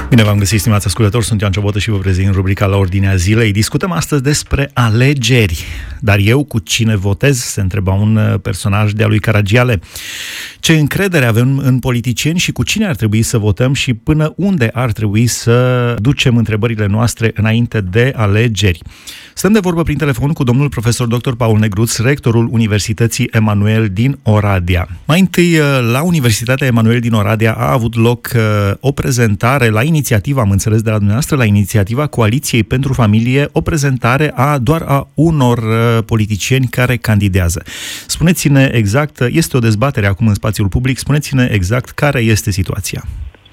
Bine v-am găsit, stimați ascultători, sunt Ioan Ciobotă și vă prezint rubrica La Ordinea Zilei. Discutăm astăzi despre alegeri. Dar eu cu cine votez? Se întreba un personaj de-a lui Caragiale. Ce încredere avem în politicieni și cu cine ar trebui să votăm și până unde ar trebui să ducem întrebările noastre înainte de alegeri? Stăm de vorbă prin telefon cu domnul profesor dr. Paul Negruț, rectorul Universității Emanuel din Oradea. Mai întâi, la Universitatea Emanuel din Oradea a avut loc o prezentare la inițiativa, am înțeles de la dumneavoastră, la inițiativa Coaliției pentru Familie, o prezentare doar a unor politicieni care candidează. Spuneți-ne exact, este o dezbatere acum în spațiul public, spuneți-ne exact care este situația.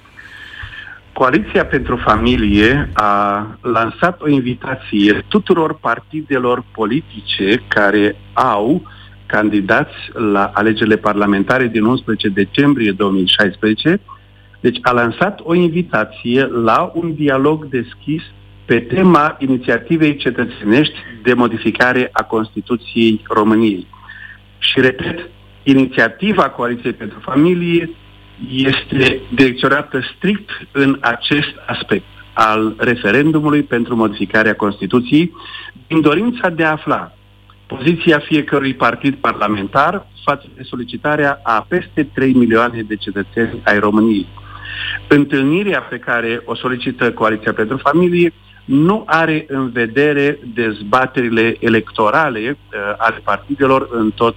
Coaliția pentru Familie a lansat o invitație tuturor partidelor politice care au candidați la alegerile parlamentare din 11 decembrie 2016. Deci a lansat o invitație la un dialog deschis pe tema inițiativei cetățenești de modificare a Constituției României. Și repet, inițiativa Coaliției pentru Familie este direcționată strict în acest aspect al referendumului pentru modificarea Constituției, din dorința de a afla poziția fiecărui partid parlamentar față de solicitarea a peste 3 milioane de cetățeni ai României. Întâlnirea pe care o solicită Coaliția pentru Familie nu are în vedere dezbaterile electorale ale partidelor în tot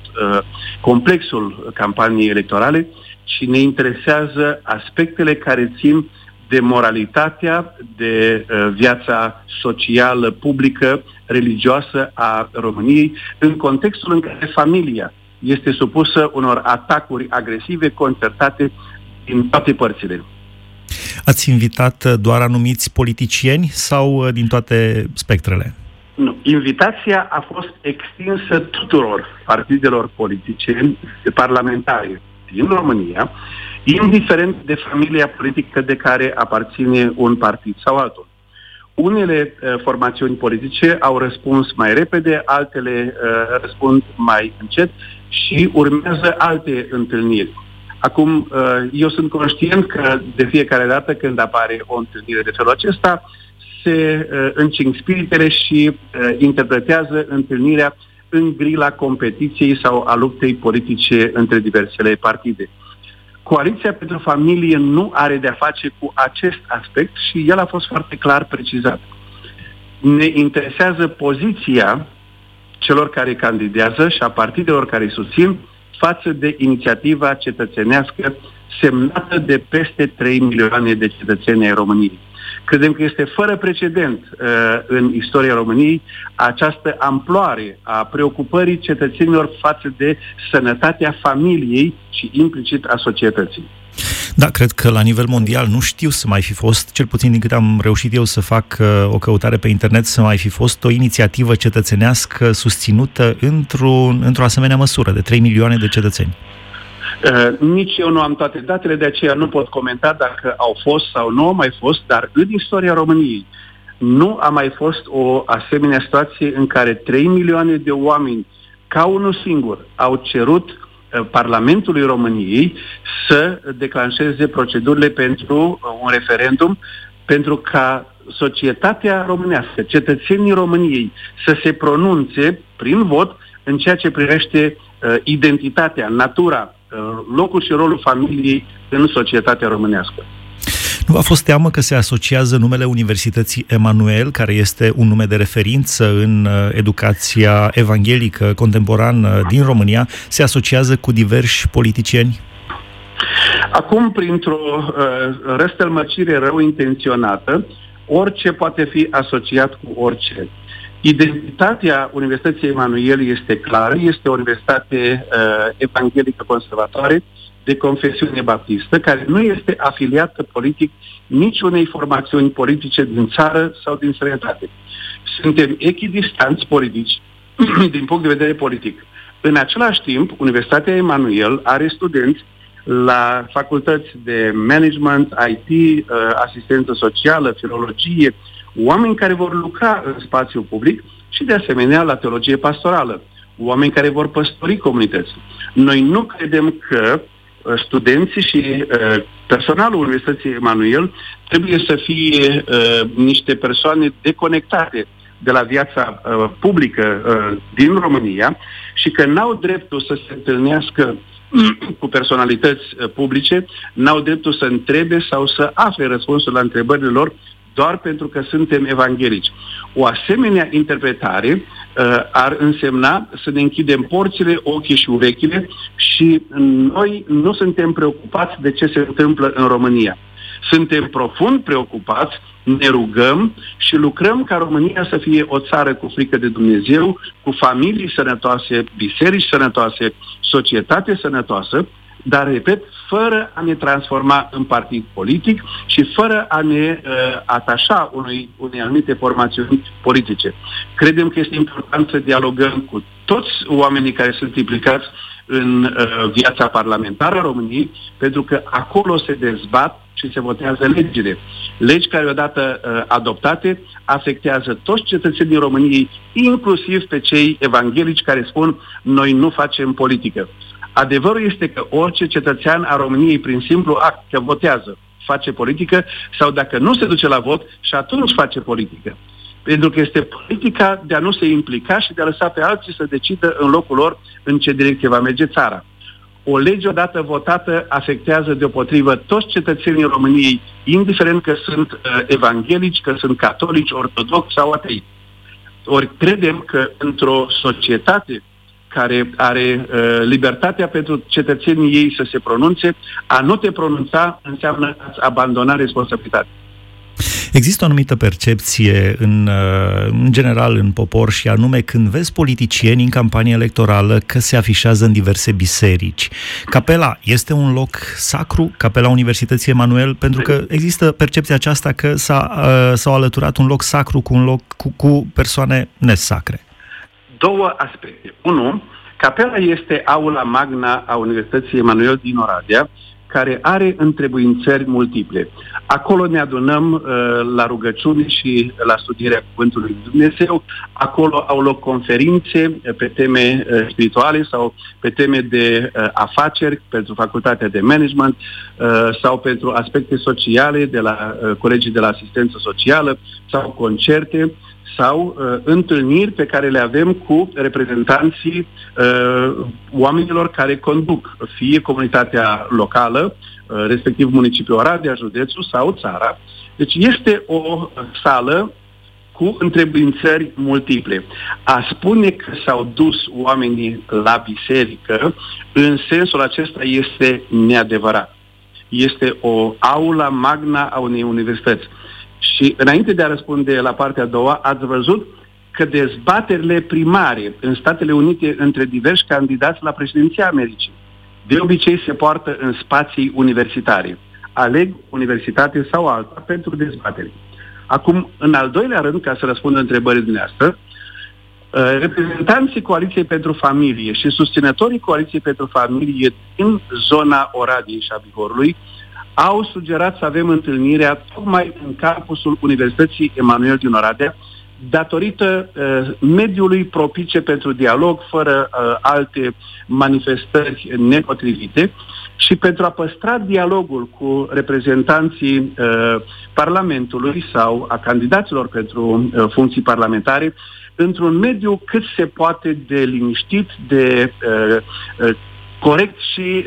complexul campaniei electorale, ci ne interesează aspectele care țin de moralitatea, de viața socială, publică, religioasă a României, în contextul în care familia este supusă unor atacuri agresive concertate din toate părțile. Ați invitat doar anumiți politicieni sau din toate spectrele? Nu. Invitația a fost extinsă tuturor partidelor politice parlamentare din România, indiferent de familia politică de care aparține un partid sau altul. Unele formațiuni politice au răspuns mai repede, altele răspund mai încet și urmează alte întâlniri. Acum, eu sunt conștient că de fiecare dată când apare o întâlnire de felul acesta, se încing spiritele și interpretează întâlnirea în grila competiției sau a luptei politice între diversele partide. Coaliția pentru Familie nu are de-a face cu acest aspect și el a fost foarte clar precizat. Ne interesează poziția celor care candidează și a partidelor care îi susțin față de inițiativa cetățenească semnată de peste 3 milioane de cetățeni ai României. Credem că este fără precedent în istoria României această amploare a preocupării cetățenilor față de sănătatea familiei și implicit a societății. Da, cred că la nivel mondial nu știu să mai fi fost, cel puțin din câte am reușit eu să fac o căutare pe internet, să mai fi fost o inițiativă cetățenească susținută într-o asemenea măsură de 3 milioane de cetățeni. Nici eu nu am toate datele, de aceea nu pot comenta dacă au fost sau nu au mai fost, dar în istoria României nu a mai fost o asemenea situație în care 3 milioane de oameni, ca unul singur, au cerut Parlamentului României să declanșeze procedurile pentru un referendum, pentru ca societatea românească, cetățenii României, să se pronunțe prin vot în ceea ce privește identitatea, natura, locul și rolul familiei în societatea românească. Nu v-a fost teamă că se asociază numele Universității Emanuel, care este un nume de referință în educația evanghelică contemporană din România, se asociază cu diversi politicieni? Acum, printr-o răstălmăcire rău intenționată, orice poate fi asociat cu orice. Identitatea Universității Emanuel este clară, este o universitate evanghelică conservatoare de confesiune baptistă, care nu este afiliată politic niciunei formațiuni politice din țară sau din străinătate. Suntem echidistanți politici din punct de vedere politic. În același timp, Universitatea Emanuel are studenți la facultăți de management, IT, asistență socială, filologie, oameni care vor lucra în spațiul public și, de asemenea, la teologie pastorală, oameni care vor păstori comunități. Noi nu credem că studenții și personalul Universității Emanuel trebuie să fie niște persoane deconectate de la viața publică din România și că n-au dreptul să se întâlnească cu personalități publice, n-au dreptul să întrebe sau să afle răspunsul la întrebările lor doar pentru că suntem evanghelici. O asemenea interpretare ar însemna să ne închidem porțile, ochii și urechile și noi nu suntem preocupați de ce se întâmplă în România. Suntem profund preocupați, ne rugăm și lucrăm ca România să fie o țară cu frică de Dumnezeu, cu familii sănătoase, biserici sănătoase, societate sănătoasă, dar, repet, fără a ne transforma în partid politic și fără a ne atașa unei anumite formațiuni politice. Credem că este important să dialogăm cu toți oamenii care sunt implicați în viața parlamentară a României, pentru că acolo se dezbat și se votează legile. Legi care, odată adoptate, afectează toți cetățenii României, inclusiv pe cei evanghelici care spun noi nu facem politică. Adevărul este că orice cetățean a României, prin simplu act că votează, face politică, sau dacă nu se duce la vot, și atunci face politică. Pentru că este politica de a nu se implica și de a lăsa pe alții să decidă în locul lor în ce direcție va merge țara. O lege odată votată afectează deopotrivă toți cetățenii României, indiferent că sunt evanghelici, că sunt catolici, ortodoxi sau atei. Ori credem că într-o societate care are libertatea pentru cetățenii ei să se pronunțe, a nu te pronunța înseamnă a abandona responsabilitatea. Există o anumită percepție în general în popor și anume când vezi politicieni în campanie electorală că se afișează în diverse biserici. Capela este un loc sacru, Capela Universității Emanuel, pentru că există percepția aceasta că s-au alăturat un loc sacru cu un loc cu persoane nesacre. Două aspecte. Unu, Capela este aula magna a Universității Emanuel din Oradea, care are întrebuințări multiple. Acolo ne adunăm la rugăciuni și la studierea Cuvântului Lui Dumnezeu. Acolo au loc conferințe pe teme spirituale sau pe teme de afaceri pentru facultatea de management sau pentru aspecte sociale de la colegii de la asistență socială sau concerte sau întâlniri pe care le avem cu reprezentanții oamenilor care conduc fie comunitatea locală, respectiv municipiul Oradea, județul sau țara. Deci este o sală cu întrebuințări multiple. A spune că s-au dus oamenii la biserică, în sensul acesta este neadevărat. Este o aula magna a unei universități. Și înainte de a răspunde la partea a doua, ați văzut că dezbaterile primare în Statele Unite între diversi candidați la președinția Americii de obicei se poartă în spații universitare. Aleg universitate sau alta pentru dezbatere. Acum, în al doilea rând, ca să răspund întrebării dumneavoastră, reprezentanții Coaliției pentru Familie și susținătorii Coaliției pentru Familie din zona Oradiei și a Bihorului au sugerat să avem întâlnirea tocmai în campusul Universității Emanuel din Oradea, datorită mediului propice pentru dialog, fără alte manifestări nepotrivite și pentru a păstra dialogul cu reprezentanții Parlamentului sau a candidaților pentru funcții parlamentare într-un mediu cât se poate de liniștit, de corect și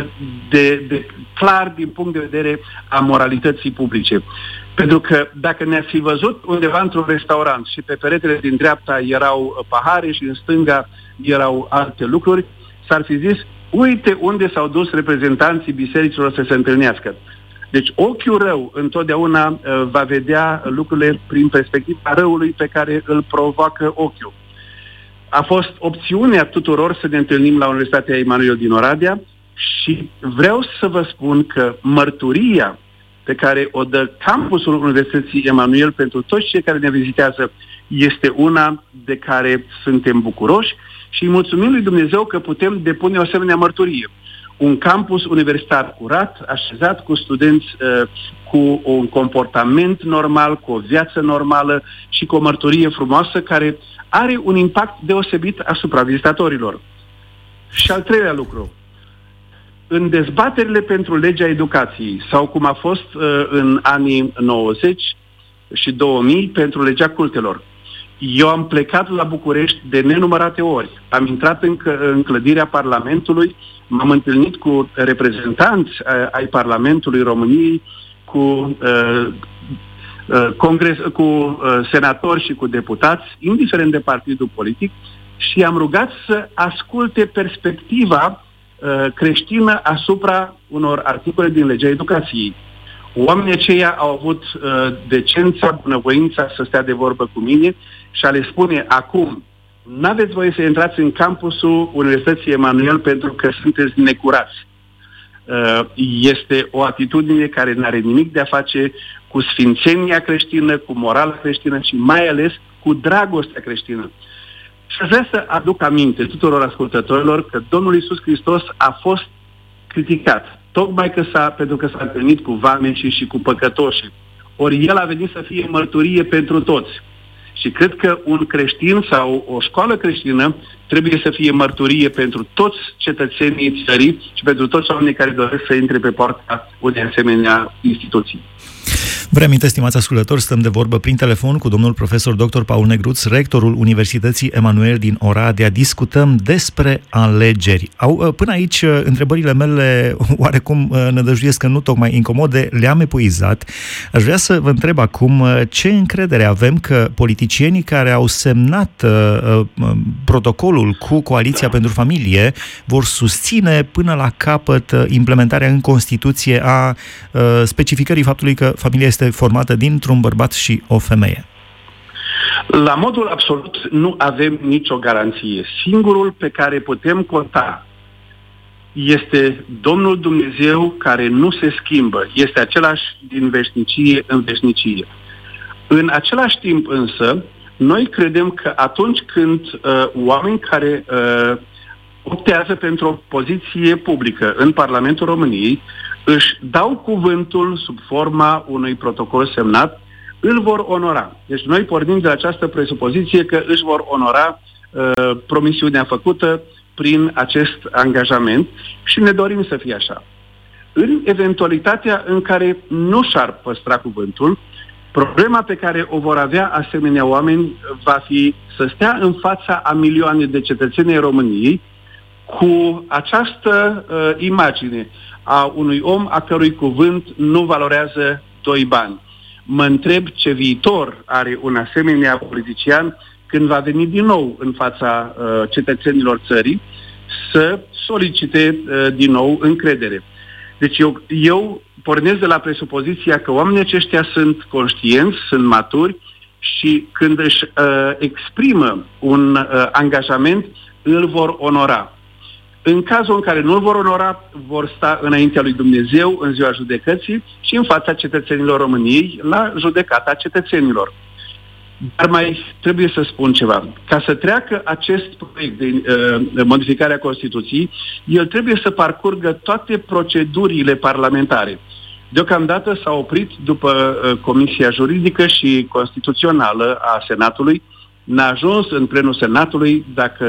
de clar din punct de vedere a moralității publice. Pentru că dacă ne-ați fi văzut undeva într-un restaurant și pe peretele din dreapta erau pahare și în stânga erau alte lucruri, s-ar fi zis, uite unde s-au dus reprezentanții bisericilor să se întâlnească. Deci ochiul rău întotdeauna va vedea lucrurile prin perspectiva răului pe care îl provoacă ochiul. A fost opțiunea tuturor să ne întâlnim la Universitatea Emanuel din Oradea și vreau să vă spun că mărturia pe care o dă campusul Universității Emanuel pentru toți cei care ne vizitează este una de care suntem bucuroși și îi mulțumim lui Dumnezeu că putem depune o asemenea mărturie. Un campus universitar curat, așezat cu studenți cu un comportament normal, cu o viață normală și cu o mărturie frumoasă care are un impact deosebit asupra vizitatorilor. Și al treilea lucru, în dezbaterile pentru legea educației, sau cum a fost în anii 90 și 2000 pentru legea cultelor. Eu am plecat la București de nenumărate ori. Am intrat în clădirea Parlamentului, m-am întâlnit cu reprezentanți ai Parlamentului României, cu senatori și cu deputați, indiferent de partidul politic, și am rugat să asculte perspectiva creștină asupra unor articole din legea educației. Oamenii aceia au avut decența, bunăvoința să stea de vorbă cu mine și a le spune: acum, n-aveți voie să intrați în campusul Universității Emanuel pentru că sunteți necurați. Este o atitudine care nu are nimic de a face cu sfințenia creștină, cu morala creștină și mai ales cu dragostea creștină. Și aș vrea să aduc aminte tuturor ascultătorilor că Domnul Iisus Hristos a fost criticat, tocmai pentru că s-a întâlnit cu vameșii și cu păcătoșii. Ori El a venit să fie mărturie pentru toți. Și cred că un creștin sau o școală creștină trebuie să fie mărturie pentru toți cetățenii țării și pentru toți oamenii care doresc să intre pe poarta unei asemenea instituții. Vă reamintesc, stimați ascultători, stăm de vorbă prin telefon cu domnul profesor dr. Paul Negruț, rectorul Universității Emanuel din Oradea. Discutăm despre alegeri. Până aici, întrebările mele, oarecum nădăjduiesc că nu tocmai incomode, le-am epuizat. Aș vrea să vă întreb acum ce încredere avem că politicienii care au semnat protocolul cu Coaliția pentru Familie vor susține până la capăt implementarea în Constituție a specificării faptului că familia este formată dintr-un bărbat și o femeie. La modul absolut nu avem nicio garanție. Singurul pe care putem conta este Domnul Dumnezeu, care nu se schimbă. Este același din veșnicie în veșnicie. În același timp însă, noi credem că atunci când oameni care optează pentru o poziție publică în Parlamentul României își dau cuvântul sub forma unui protocol semnat, îl vor onora. Deci noi pornim de această presupoziție că își vor onora promisiunea făcută prin acest angajament și ne dorim să fie așa. În eventualitatea în care nu și-ar păstra cuvântul, problema pe care o vor avea asemenea oameni va fi să stea în fața a milioane de cetățeni ai României cu această imagine a unui om a cărui cuvânt nu valorează 2 bani. Mă întreb ce viitor are un asemenea politician când va veni din nou în fața cetățenilor țării să solicite din nou încredere. Deci eu pornesc de la presupoziția că oamenii aceștia sunt conștienți, sunt maturi și când își exprimă un angajament, îl vor onora. În cazul în care nu îl vor onora, vor sta înaintea lui Dumnezeu în ziua judecății și în fața cetățenilor României la judecata cetățenilor. Dar mai trebuie să spun ceva. Ca să treacă acest proiect de modificare a Constituției, el trebuie să parcurgă toate procedurile parlamentare. Deocamdată s-a oprit după Comisia Juridică și Constituțională a Senatului. N-a ajuns în plenul Senatului. Dacă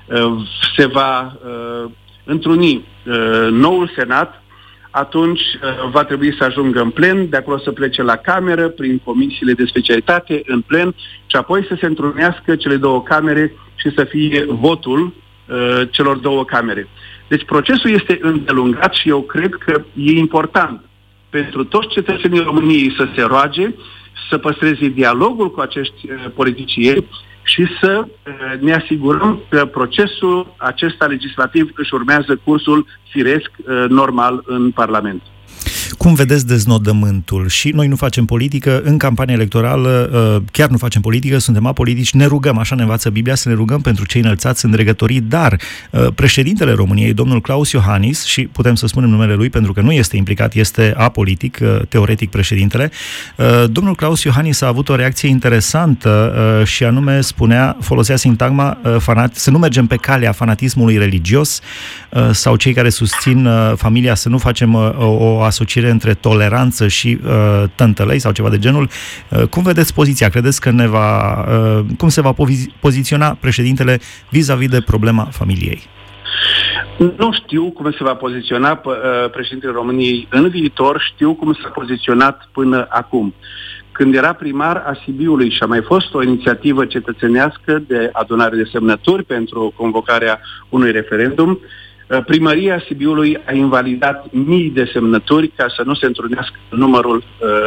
se va întruni noul Senat, atunci va trebui să ajungă în plen, de acolo să plece la cameră, prin comisiile de specialitate, în plen, și apoi să se întrunească cele 2 camere și să fie votul celor 2 camere. Deci procesul este îndelungat și eu cred că e important pentru toți cetățenii României să se roage, să păstreze dialogul cu acești politicieni și să ne asigurăm că procesul acesta legislativ își urmează cursul firesc, normal, în Parlament. Cum vedeți deznodământul? Și noi nu facem politică, în campania electorală chiar nu facem politică, suntem apolitici, ne rugăm, așa ne învață Biblia, să ne rugăm pentru cei înălțați în dregătorii, dar președintele României, domnul Claus Iohannis, și putem să spunem numele lui pentru că nu este implicat, este apolitic, teoretic președintele, domnul Claus Iohannis a avut o reacție interesantă și anume folosea sintagma să nu mergem pe calea fanatismului religios sau cei care susțin familia să nu facem o asociere între toleranță și tântălăi sau ceva de genul. Cum vedeți poziția? Credeți că cum se va poziționa președintele vis-a-vis de problema familiei? Nu știu cum se va poziționa președintele României în viitor, știu cum s-a poziționat până acum. Când era primar a Sibiului și a mai fost o inițiativă cetățenească de adunare de semnături pentru convocarea unui referendum, primăria Sibiului a invalidat mii de semnături ca să nu se întrunească numărul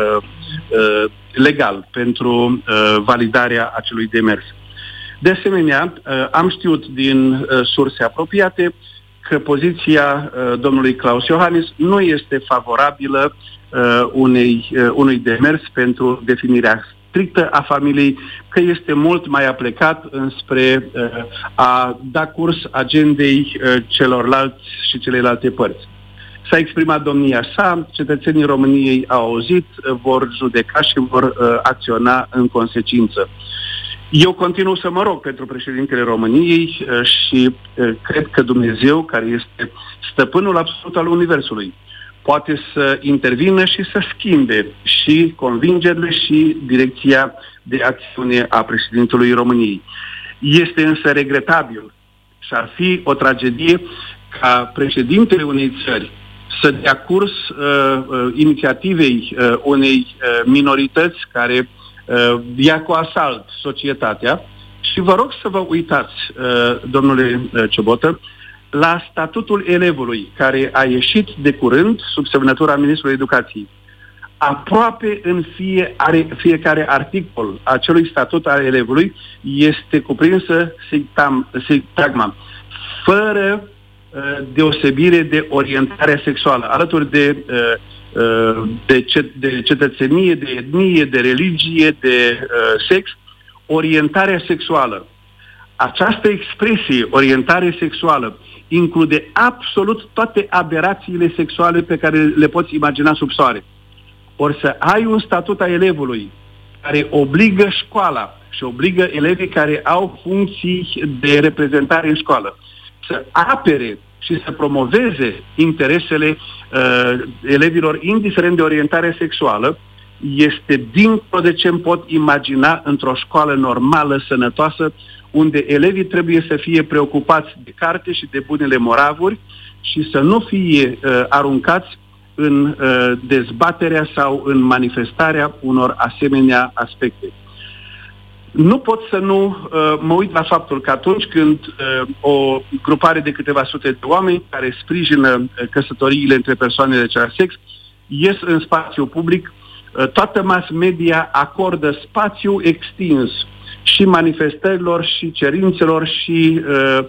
legal pentru validarea acelui demers. De asemenea, am știut din surse apropiate că poziția domnului Klaus Iohannis nu este favorabilă unui demers pentru definirea strictă a familiei, că este mult mai aplecat înspre a da curs agendei celorlalți și celelalte părți. S-a exprimat domnia sa, cetățenii României au auzit, vor judeca și vor acționa în consecință. Eu continuu să mă rog pentru președintele României și cred că Dumnezeu, care este stăpânul absolut al Universului, poate să intervină și să schimbe și convingerile și direcția de acțiune a președintelui României. Este însă regretabil și ar fi o tragedie ca președintele unei țări să dea curs inițiativei unei minorități care ia cu asalt societatea. Și vă rog să vă uitați, domnule Ciobotă, la statutul elevului, care a ieșit de curând sub semnătura Ministrului Educației. Aproape în fiecare articol acelui statut al elevului este cuprinsă sintagma fără deosebire de orientare sexuală, alături de cetățenie, de etnie, de religie, de sex, orientarea sexuală. Această expresie, orientare sexuală, include absolut toate aberațiile sexuale pe care le poți imagina sub soare. Ori să ai un statut al elevului care obligă școala și obligă elevii care au funcții de reprezentare în școală să apere și să promoveze interesele elevilor, indiferent de orientare sexuală, este dincolo de ce îmi pot imagina într-o școală normală, sănătoasă, unde elevii trebuie să fie preocupați de carte și de bunele moravuri și să nu fie aruncați în dezbaterea sau în manifestarea unor asemenea aspecte. Nu pot să nu mă uit la faptul că atunci când o grupare de câteva sute de oameni care sprijină căsătoriile între persoane de același sex ies în spațiu public, toată mass media acordă spațiu extins și manifestărilor și cerințelor și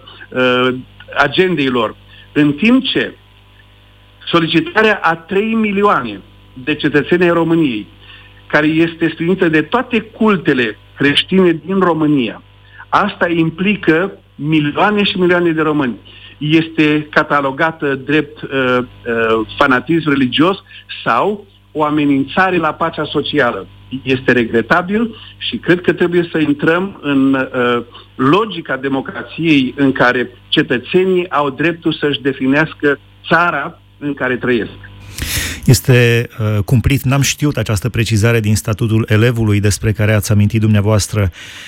agendeilor. În timp ce solicitarea a 3 milioane de cetățeni ai României, care este sprijinită de toate cultele creștine din România, asta implică milioane și milioane de români, este catalogată drept fanatism religios sau o amenințare la pacea socială. Este regretabil și cred că trebuie să intrăm în logica democrației în care cetățenii au dreptul să-și definească țara în care trăiesc. Este cumplit, n-am știut această precizare din statutul elevului despre care ați amintit dumneavoastră.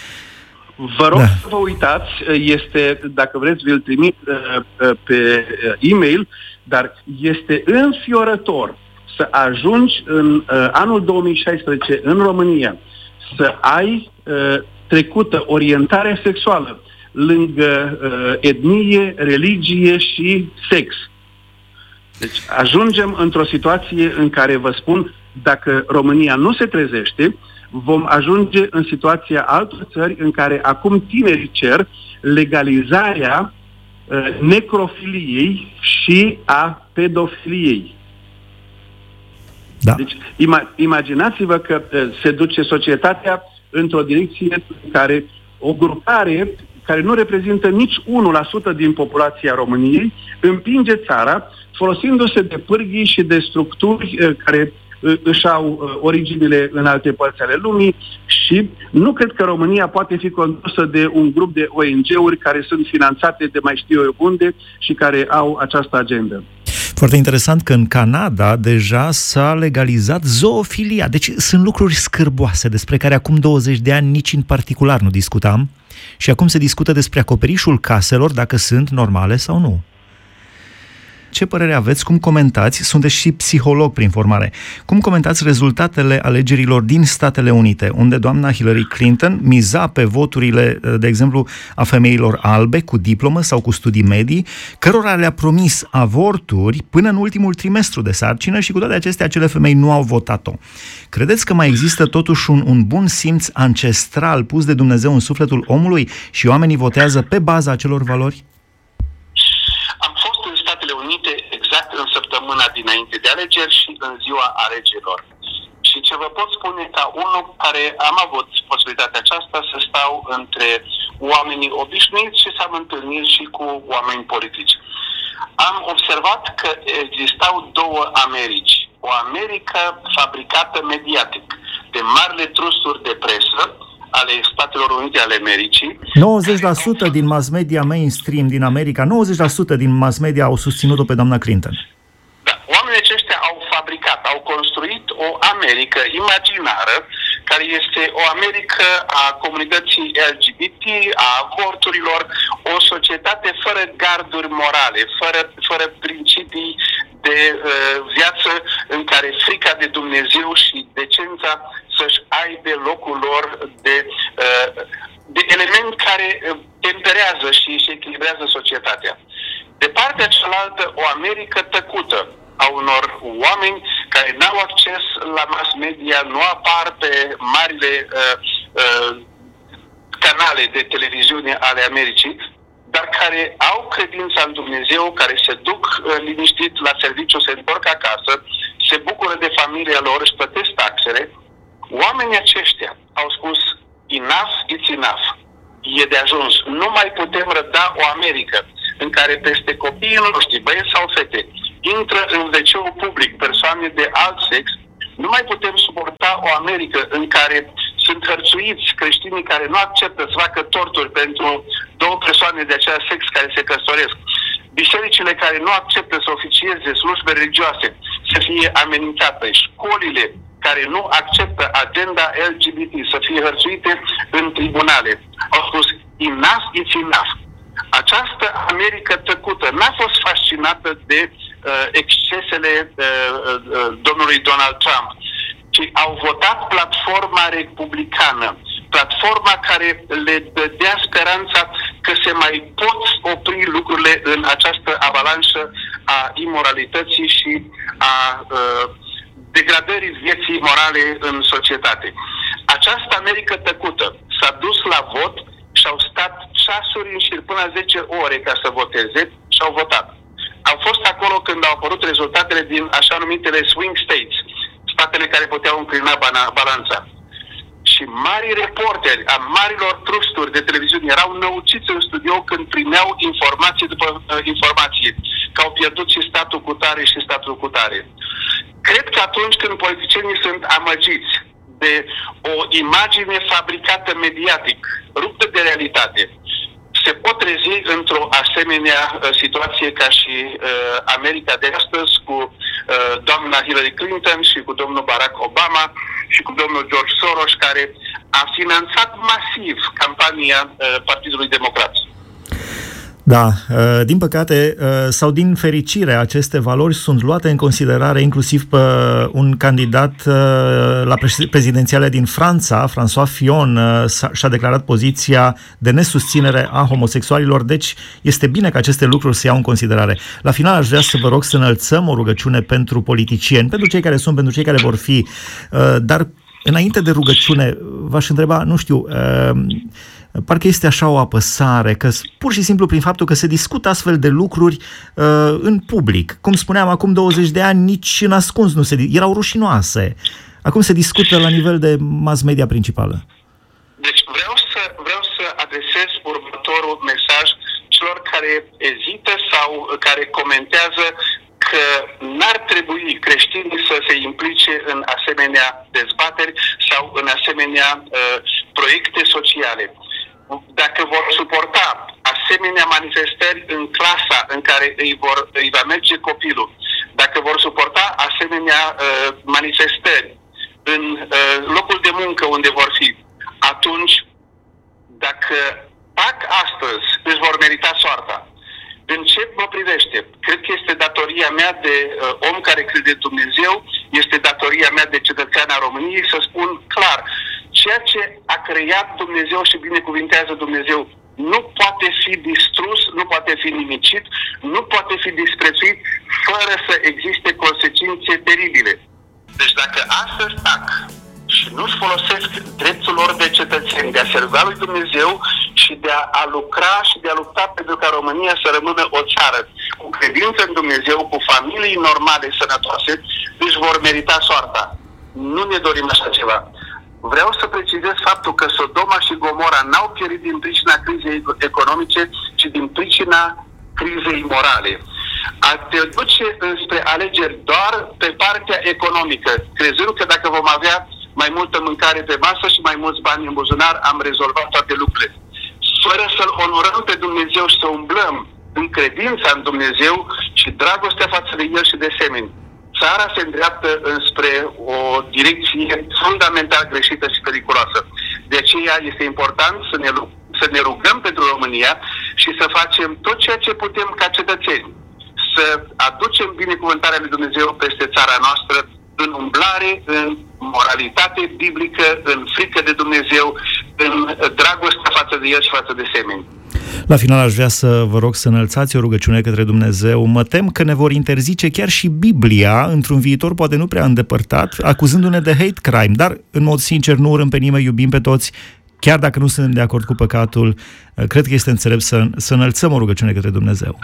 Vă rog să vă uitați, este, dacă vreți, vi-l trimit pe e-mail, dar este înfiorător să ajungi în anul 2016 în România să ai trecută orientarea sexuală lângă etnie, religie și sex. Deci ajungem într-o situație în care, vă spun, dacă România nu se trezește, vom ajunge în situația altor țări în care acum tinerii cer legalizarea necrofiliei și a pedofiliei. Da. Deci imaginați-vă că se duce societatea într-o direcție în care o grupare care nu reprezintă nici 1% din populația României împinge țara folosindu-se de pârghii și de structuri care își au originile în alte părți ale lumii și nu cred că România poate fi condusă de un grup de ONG-uri care sunt finanțate de mai știu eu unde și care au această agendă. Foarte interesant că în Canada deja s-a legalizat zoofilia. Deci sunt lucruri scârboase despre care acum 20 de ani nici în particular nu discutam și acum se discută despre acoperișul caselor, dacă sunt normale sau nu. Ce părere aveți? Cum comentați? Sunteți și psiholog prin formare. Cum comentați rezultatele alegerilor din Statele Unite, unde doamna Hillary Clinton miza pe voturile, de exemplu, a femeilor albe cu diplomă sau cu studii medii, cărora le-a promis avorturi până în ultimul trimestru de sarcină și cu toate acestea acele femei nu au votat-o. Credeți că mai există totuși un bun simț ancestral pus de Dumnezeu în sufletul omului și oamenii votează pe baza acelor valori? Am fost în Statele Unite exact în săptămâna dinainte de alegeri și în ziua alegerilor. Și ce vă pot spune ca unul care am avut posibilitatea aceasta să stau între oamenii obișnuiți și s-am întâlnit și cu oameni politici. Am observat că existau două Americi. O Americă fabricată mediatic de marile trusturi de presă ale Statelor Unite ale Americii. 90% din mass media mainstream din America, 90% din mass media au susținut-o pe doamna Clinton. Da, oamenii aceștia au fabricat, au construit o Americă imaginară, care este o Americă a comunității LGBT, a avorturilor, o societate fără garduri morale, fără principii de viață în care frica de Dumnezeu și decența să-și aibă locul lor de element care temperează și echilibrează societatea. De partea cealaltă, o Americă tăcută a unor oameni care n-au acces la mass media, nu apar pe marile canale de televiziune ale Americii, dar care au credința în Dumnezeu, care se duc liniștit la serviciu, se întorc acasă, se bucură de familia lor, își plătesc taxele. Oamenii aceștia au spus enough, it's enough. E de ajuns. Nu mai putem răbda o Americă în care peste copiii noștri, băieți sau fete, intră în WC-ul public persoane de alt sex. Nu mai putem suporta o Americă în care sunt hărțuiți creștinii care nu acceptă să facă torturi pentru două persoane de același sex care se căsătoresc. Bisericile care nu acceptă să oficieze slujbe religioase să fie amenințate. Școlile care nu acceptă agenda LGBT să fie hărțuite în tribunale. Au spus enough, it's enough. Această Americă tăcută n-a fost fascinată de excesele domnului Donald Trump, ci au votat platforma republicană, platforma care le dădea speranța că se mai pot opri lucrurile în această avalanșă a imoralității și a degradării vieții morale în societate. Această Americă tăcută s-a dus la vot și au stat ceasuri în șir până la 10 ore ca să voteze și au votat. Au fost acolo când au apărut rezultatele din așa numitele swing states, statele care puteau înclina balanța. Și mari reporteri a marilor trusturi de televiziune erau năuciți în studio când primeau informații după informație, că au pierdut și statul cu tare și statul cu tare. Cred că atunci când politicienii sunt amăgiți de o imagine fabricată mediatic, ruptă de realitate, se pot trezi într-o asemenea situație ca și America de astăzi cu doamna Hillary Clinton și cu domnul Barack Obama și cu domnul George Soros, care a finanțat masiv campania Partidului Democrat. Da, din păcate sau din fericire, aceste valori sunt luate în considerare inclusiv pe un candidat la prezidențiale din Franța, François Fillon, și-a declarat poziția de nesusținere a homosexualilor, deci este bine că aceste lucruri se iau în considerare. La final aș vrea să vă rog să înălțăm o rugăciune pentru politicieni, pentru cei care sunt, pentru cei care vor fi, dar înainte de rugăciune v-aș întreba, nu știu, parcă este așa o apăsare, că pur și simplu prin faptul că se discută astfel de lucruri în public. Cum spuneam, acum 20 de ani nici în ascuns nu erau rușinoase. Acum se discută la nivel de mass media principală. Deci vreau să adresez următorul mesaj celor care ezită sau care comentează că n-ar trebui creștinii să se implice în asemenea dezbateri sau în asemenea proiecte sociale. Dacă vor suporta asemenea manifestări în clasa în care îi va merge copilul, dacă vor suporta asemenea manifestări în locul de muncă unde vor fi, atunci, dacă fac astăzi, își vor merita soarta. În ce mă privește, cred că este datoria datoria mea de om care crede în Dumnezeu, este datoria mea de cetățean al României să spun clar, ceea ce a creat Dumnezeu și binecuvintează Dumnezeu nu poate fi distrus, nu poate fi nimicit, nu poate fi disprețuit fără să existe consecințe teribile. Deci dacă astăzi tac și nu-și folosesc dreptul lor de cetățeni de a serva lui Dumnezeu și de a lucra și de a lupta pentru ca România să rămână o țară cu credință în Dumnezeu, cu familii normale, sănătoase, își vor merita soarta. Nu ne dorim așa ceva. Vreau să precizez faptul că Sodoma și Gomora n-au pierit din pricina crizei economice, ci din pricina crizei morale. A te duce înspre alegeri doar pe partea economică, crezând că dacă vom avea mai multă mâncare pe masă și mai mulți bani în buzunar, am rezolvat toate lucrurile. Fără să-L onorăm pe Dumnezeu și să umblăm în credința în Dumnezeu și dragostea față de El și de semeni, țara se îndreaptă înspre o direcție fundamental greșită și periculoasă. De aceea este important să ne rugăm pentru România și să facem tot ceea ce putem ca cetățeni, să aducem binecuvântarea lui Dumnezeu peste țara noastră, în umblare, în moralitate biblică, în frică de Dumnezeu, în dragoste față de El și față de semeni. La final aș vrea să vă rog să înălțați o rugăciune către Dumnezeu. Mă tem că ne vor interzice chiar și Biblia într-un viitor poate nu prea îndepărtat, acuzându-ne de hate crime, dar în mod sincer nu urâm pe nimeni, iubim pe toți, chiar dacă nu suntem de acord cu păcatul. Cred că este înțelept să înălțăm o rugăciune către Dumnezeu.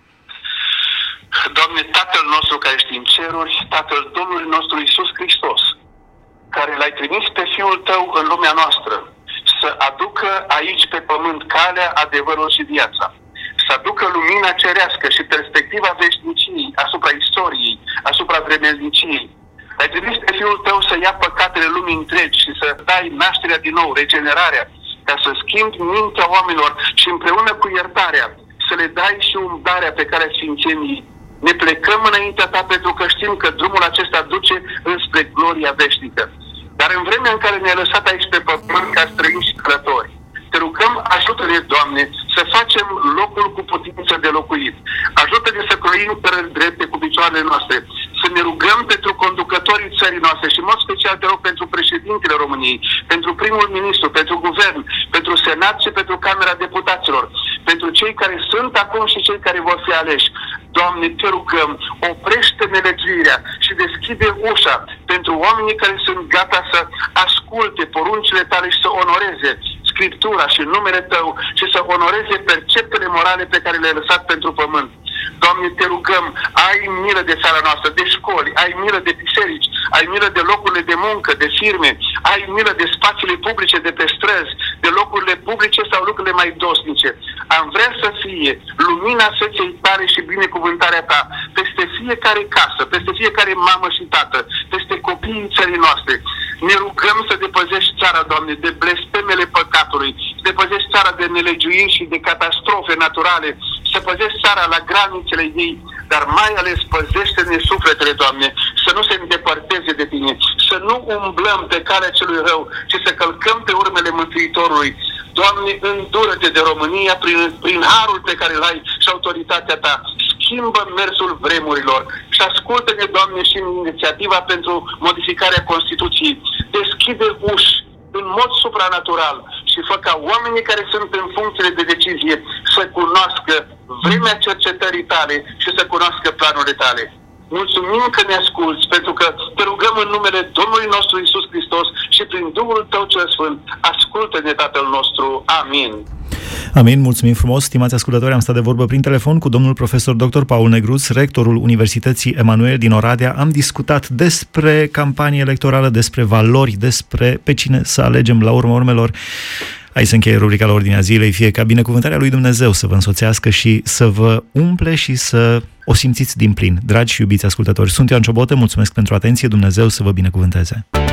Doamne, Tatăl nostru care ești în ceruri, Tatăl Domnului nostru Iisus Hristos, care L-ai trimis pe Fiul Tău în lumea noastră, să aducă aici pe pământ calea, adevărul și viața, să aducă lumina cerească și perspectiva veșniciei asupra istoriei, asupra vremelniciei. Ai trimis pe Fiul Tău să ia păcatele lumii întregi și să dai nașterea din nou, regenerarea, ca să schimbi mintea oamenilor și împreună cu iertarea să le dai și umblarea pe care sfințenii. Ne plecăm înaintea Ta pentru că știm că drumul acesta duce înspre gloria veșnică. Dar în vremea în care ne-ai lăsat aici pe pământ ca străini și călători, te rugăm, ajută-ne, Doamne, să facem locul cu putință de locuit. Ajută-ne să croim cărări drepte cu picioarele noastre, să ne rugăm pentru conducătorii țării noastre și, în mod special, te rog pentru președintele României, pentru primul ministru, pentru guvern, pentru senat și pentru Camera Deputaților, pentru cei care sunt acum și cei care vor fi aleși. Doamne, te rugăm, oprește nelegiuirea și deschide ușa pentru oamenii care sunt gata să asculte poruncile Tale și să onoreze Scriptura și numele Tău și să onoreze perceptele morale pe care le-ai lăsat pentru pământ. Doamne, te rugăm, ai milă de țara noastră, de școli, ai milă de biserici, ai milă de locurile de muncă, de firme, ai milă de spațiile publice de pe străzi, de locurile publice sau lucrurile mai dosnice. Am vrea să fie lumina feței Tale și binecuvântarea Ta peste fiecare casă, peste fiecare mamă și tată, peste copiii țării noastre. Ne rugăm să depăzești țara, Doamne, de blestemele păcatului, să depăzești țara de nelegiuiri și de catastrofe naturale, să păzești țara la granițele ei, dar mai ales păzește-ne sufletele, Doamne, să nu se îndepărteze de Tine, să nu umblăm pe calea celui rău, ci să călcăm pe urmele Mântuitorului. Doamne, îndură-te de România prin harul pe care îl ai și autoritatea Ta. Schimbă mersul vremurilor și ascultă-ne, Doamne, și în inițiativa pentru modificarea Constituției. Deschide uși în mod supranatural și fă ca oamenii care sunt în funcțiile de decizie să cunoască vremea cercetării Tale și să cunoască planurile Tale. Mulțumim că ne asculți, pentru că te rugăm în numele Domnului nostru Iisus Hristos și prin Duhul Tău cel Sfânt, ascultă-ne, Tatăl nostru. Amin. Amin, mulțumim frumos, stimați ascultători, am stat de vorbă prin telefon cu domnul profesor dr. Paul Negruț, rectorul Universității Emanuel din Oradea. Am discutat despre campanie electorală, despre valori, despre pe cine să alegem la urma urmelor. Aici se încheie rubrica la Ordinea Zilei, fie ca binecuvântarea lui Dumnezeu să vă însoțească și să vă umple și să o simțiți din plin. Dragi și iubiți ascultători, sunt Ioan Ciobotă, mulțumesc pentru atenție, Dumnezeu să vă binecuvânteze.